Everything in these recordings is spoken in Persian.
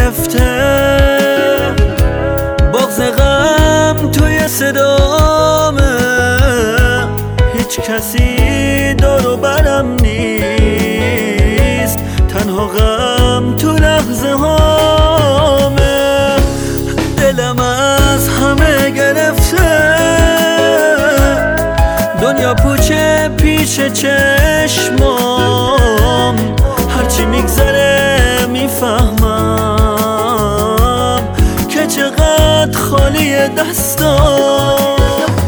گرفته، بغض غم توی صدامه، هیچ کسی دور و برم نیست، تنها غم تو لحظه هامه. دلم از همه گرفته، دنیا پوچه پیش چشمام، هرچی میگذره میفهمم که چقدر خالی دستام.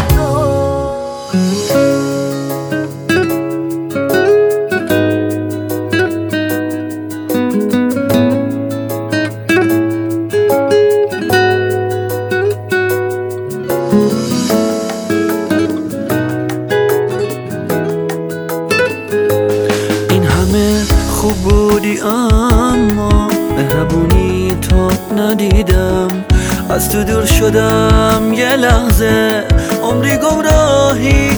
خوب بودی اما مهربونی تو ندیدم، از تو دور شدم یه لحظه، عمری گمراهی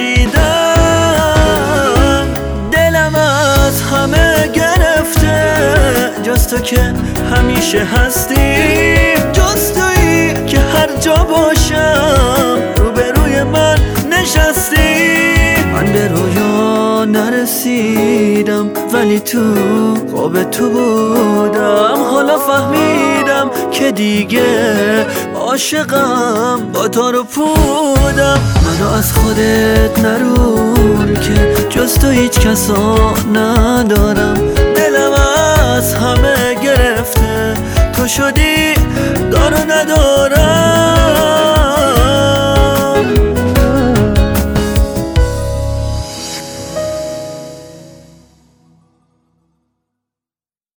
کشیدم. دلم از همه گرفته، جز تو که همیشه هستی، جز تویی که هر جا باشم روبروی من نشستی. من به رویا نرسیدم ولی تو خواب تو بودم، حالا فهمیدم که دیگه عاشقم با تو رو پودم. منو از خودت نرون که جز تو هیچ کسا ندارم، دلم از همه گرفته، تو شدی دارو ندارم.